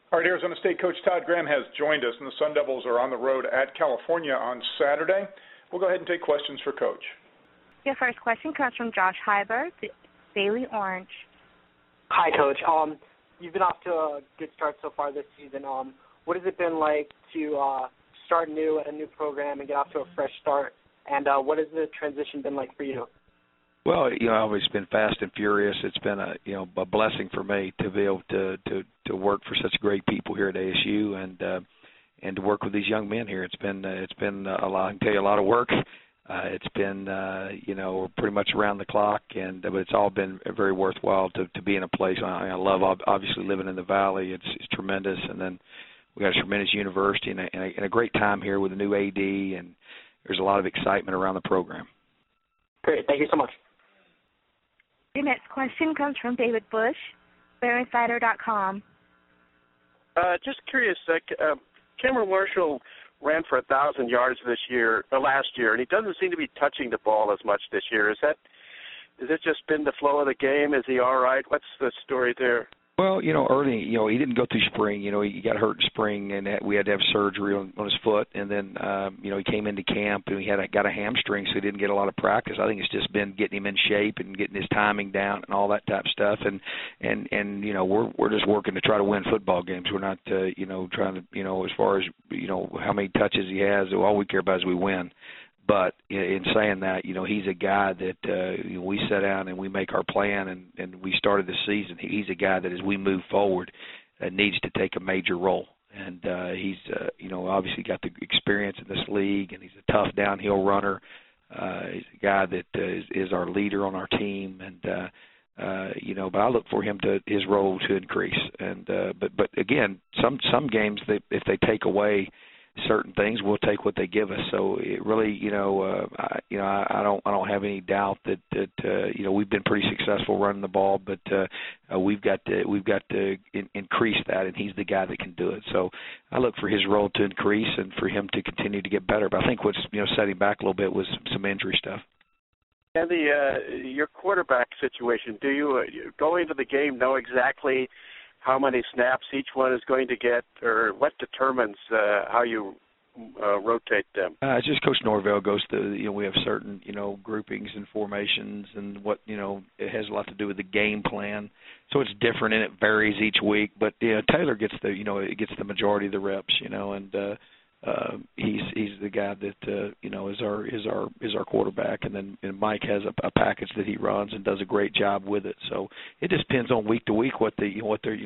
All right, Arizona State coach Todd Graham has joined us, and the Sun Devils are on the road at California on Saturday. We'll go ahead and take questions for Coach. Your first question comes from Josh Heiber, Daily Orange. Hi, Coach. You've been off to a good start so far this season. What has it been like to start new at a new program and get off to a fresh start? And what has the transition been like for you? Well, I've always been fast and furious. It's been a blessing for me to be able to work for such great people here at ASU and to work with these young men here. It's been a lot. I can tell you a lot of work. It's been pretty much around the clock, but it's all been very worthwhile to be in a place. I love obviously living in the Valley. It's tremendous, and then we got a tremendous university and a great time here with a new AD, and there's a lot of excitement around the program. Great, thank you so much. Your next question comes from David Bush, BearInsider.com. Just curious, Cameron Marshall ran for 1,000 yards last year, and he doesn't seem to be touching the ball as much this year. Has it just been the flow of the game? Is he all right? What's the story there? Well, early, he didn't go through spring. He got hurt in spring, and we had to have surgery on his foot. And then, he came into camp, and he got a hamstring, so he didn't get a lot of practice. I think it's just been getting him in shape and getting his timing down and all that type of stuff. And we're just working to try to win football games. We're not, trying to, as far as, how many touches he has, all we care about is we win. But in saying that, he's a guy that we sit down and we make our plan, and we started the season. He's a guy that as we move forward needs to take a major role. And he's, obviously got the experience in this league, and he's a tough downhill runner. He's a guy that is our leader on our team. And, but I look for his role to increase. And but again, some games, if they take away certain things, we'll take what they give us. So it really, I don't have any doubt that we've been pretty successful running the ball, but we've got to increase that, and he's the guy that can do it. So I look for his role to increase and for him to continue to get better. But I think what's setting back a little bit was some injury stuff. And your quarterback situation, do you going into the game know exactly how many snaps each one is going to get, or what determines how you rotate them? It's just Coach Norvell goes to, we have certain, groupings and formations, and what, it has a lot to do with the game plan. So it's different, and it varies each week. But, Taylor gets gets the majority of the reps, and he's the guy that, is our quarterback. And then Mike has a package that he runs and does a great job with it. So it just depends on week to week what the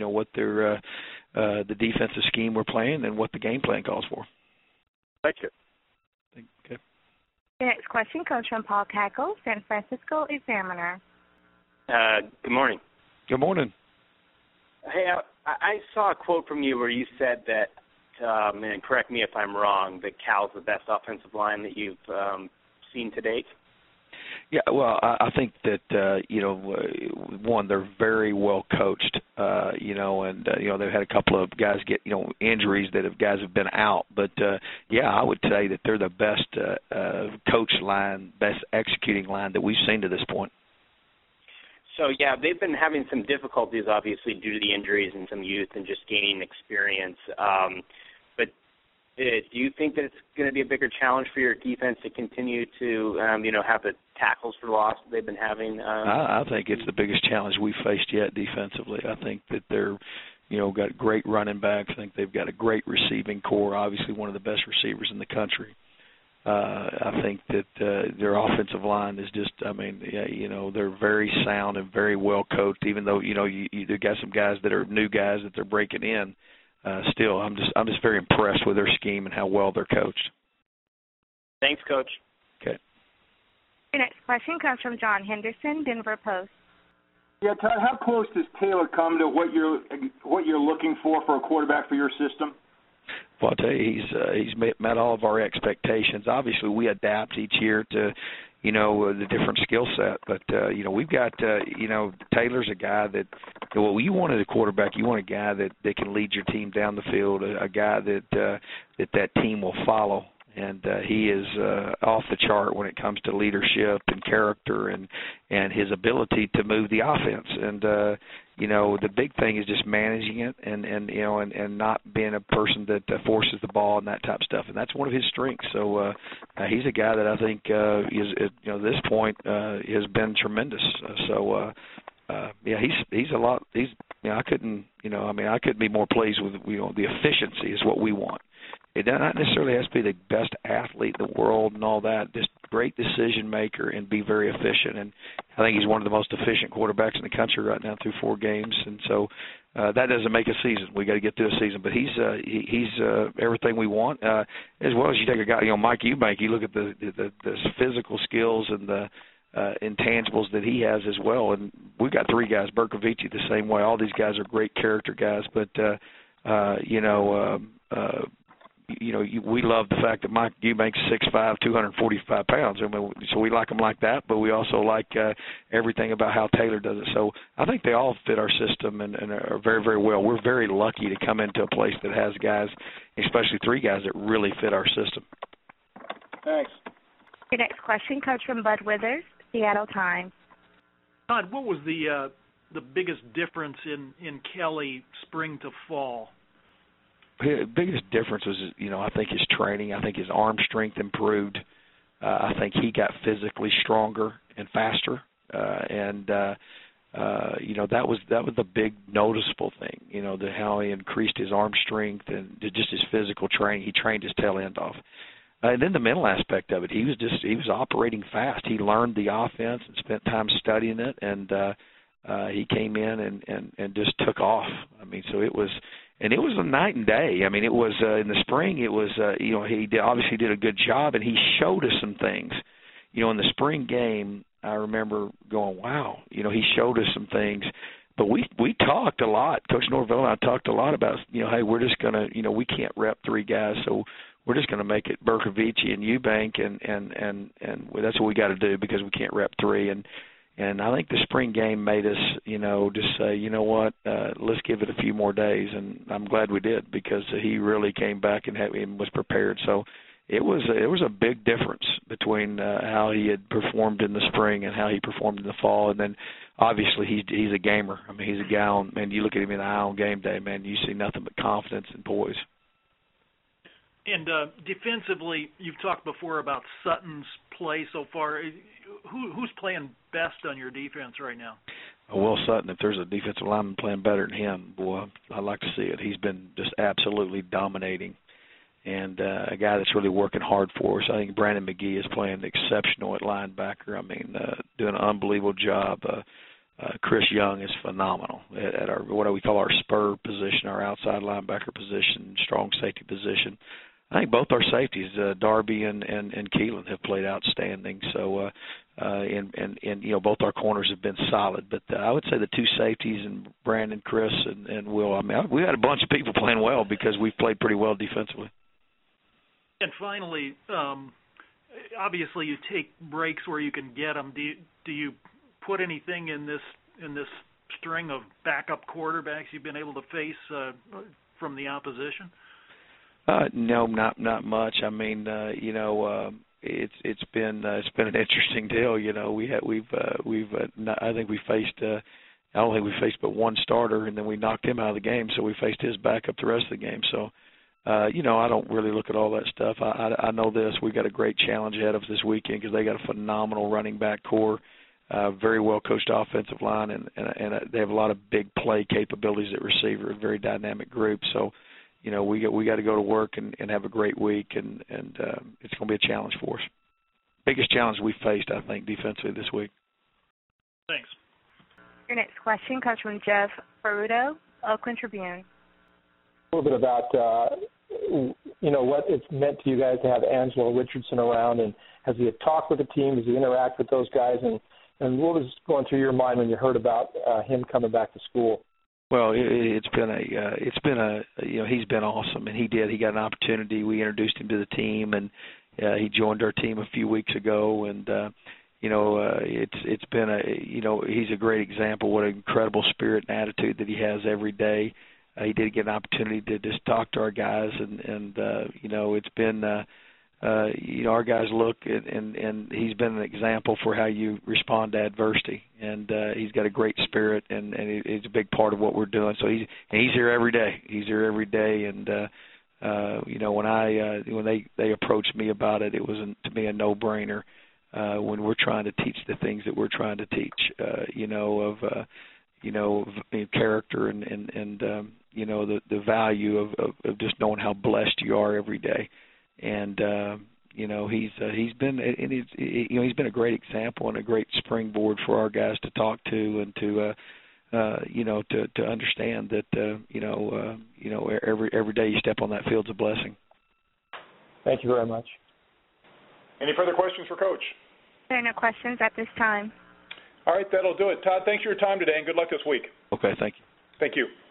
defensive scheme we're playing and what the game plan calls for. Thank you. Okay. The next question comes from Paul Cackle, San Francisco Examiner. Good morning. Good morning. Hey, I saw a quote from you where you said that, and correct me if I'm wrong, that Cal's the best offensive line that you've seen to date? Yeah, well, I think that, one, they're very well coached, and, they've had a couple of guys get, injuries guys have been out. But, I would say that they're the best coach line, best executing line that we've seen to this point. So, they've been having some difficulties, obviously, due to the injuries and some youth and just gaining experience. But do you think that it's going to be a bigger challenge for your defense to continue to, have the tackles for loss that they've been having? I think it's the biggest challenge we've faced yet defensively. I think that they're, got great running backs. I think they've got a great receiving core, obviously one of the best receivers in the country. I think that their offensive line is just, they're very sound and very well coached, even though, they've got some guys that are new guys that they're breaking in. Still, I'm just very impressed with their scheme and how well they're coached. Thanks, Coach. Okay. Your next question comes from John Henderson, Denver Post. Yeah, Todd, how close does Taylor come to what you're looking for a quarterback for your system? Well, I'll tell you, he's met all of our expectations. Obviously, we adapt each year to, the different skill set. But, we've got, Taylor's a guy that, you wanted a quarterback. You want a guy that can lead your team down the field, a guy that team will follow. And he is off the chart when it comes to leadership and character and his ability to move the offense. And, the big thing is just managing it and not being a person that forces the ball and that type of stuff. And that's one of his strengths. So he's a guy that I think is at this point has been tremendous. He's a lot. I couldn't be more pleased with the efficiency is what we want. It does not necessarily has to be the best athlete in the world and all that. Just great decision maker and be very efficient. And I think he's one of the most efficient quarterbacks in the country right now through 4 games. And so that doesn't make a season. We got to get through a season. But he's everything we want. As well as you take a guy, Mike Eubank. You look at the physical skills and the intangibles that he has as well. And we've got 3 guys. Bercovici the same way. All these guys are great character guys. But we love the fact that Mike Eubank's 6'5", 245 pounds. So we like him like that, but we also like everything about how Taylor does it. So I think they all fit our system and are very, very well. We're very lucky to come into a place that has guys, especially 3 guys, that really fit our system. Thanks. Your next question comes from Bud Withers, Seattle Times. Todd, what was the biggest difference in Kelly spring to fall? The biggest difference was, I think his training. I think his arm strength improved. I think he got physically stronger and faster. That was the big noticeable thing, how he increased his arm strength and just his physical training. He trained his tail end off. And then the mental aspect of it, he was operating fast. He learned the offense and spent time studying it, and he came in and just took off. So it was a night and day. It was in the spring. It was he obviously did a good job, and he showed us some things. In the spring game, I remember going, wow. He showed us some things. But we talked a lot. Coach Norvell and I talked a lot about, hey, we're just going to, we can't rep 3 guys, so we're just going to make it Bercovici and Eubank, and that's what we got to do because we can't rep 3. And I think the spring game made us, just say, you know what, let's give it a few more days. And I'm glad we did because he really came back and was prepared. So it was a big difference between how he had performed in the spring and how he performed in the fall. And then obviously he's a gamer. He's a guy man, you look at him in the eye on game day, man, you see nothing but confidence and poise. And defensively, you've talked before about Sutton's play so far. Who's playing best on your defense right now? Will Sutton. If there's a defensive lineman playing better than him, boy, I'd like to see it. He's been just absolutely dominating, and a guy that's really working hard for us. I think Brandon McGee is playing exceptional at linebacker. Doing an unbelievable job. Chris Young is phenomenal at our what we call our spur position, our outside linebacker position, strong safety position. I think both our safeties, Darby and Keelan, have played outstanding. So, both our corners have been solid. But I would say the 2 safeties and Brandon, Chris, and Will. We had a bunch of people playing well because we've played pretty well defensively. And finally, obviously, you take breaks where you can get them. Do you put anything in this string of backup quarterbacks you've been able to face from the opposition? No, not much. It's been an interesting deal. I think we faced. I don't think we faced but one starter, and then we knocked him out of the game. So we faced his backup the rest of the game. So, I don't really look at all that stuff. I know this. We got a great challenge ahead of us this weekend because they got a phenomenal running back core, very well coached offensive line, and they have a lot of big play capabilities at receiver. A very dynamic group. So. We got to go to work and have a great week, and it's going to be a challenge for us. Biggest challenge we faced, I think, defensively this week. Thanks. Your next question comes from Jeff Ferrudo, Oakland Tribune. A little bit about, what it's meant to you guys to have Angelo Richardson around, and has he talked with the team? Does he interact with those guys? And what was going through your mind when you heard about him coming back to school? Well, he's been awesome, and he got an opportunity. We introduced him to the team, and he joined our team a few weeks ago, and it's been he's a great example. What an incredible spirit and attitude that he has every day. He did get an opportunity to just talk to our guys, and it's been our guys look at, and he's been an example for how you respond to adversity, and he's got a great spirit, and he's a big part of what we're doing. So he's here every day. He's here every day, and when they approached me about it, it was to me a no-brainer. When we're trying to teach the things that we're trying to teach, of character and the value of just knowing how blessed you are every day. And he's been a great example and a great springboard for our guys to talk to and to understand that every day you step on that field's a blessing. Thank you very much. Any further questions for Coach? There are no questions at this time. All right, that'll do it. Todd, thanks for your time today, and good luck this week. Okay, thank you. Thank you.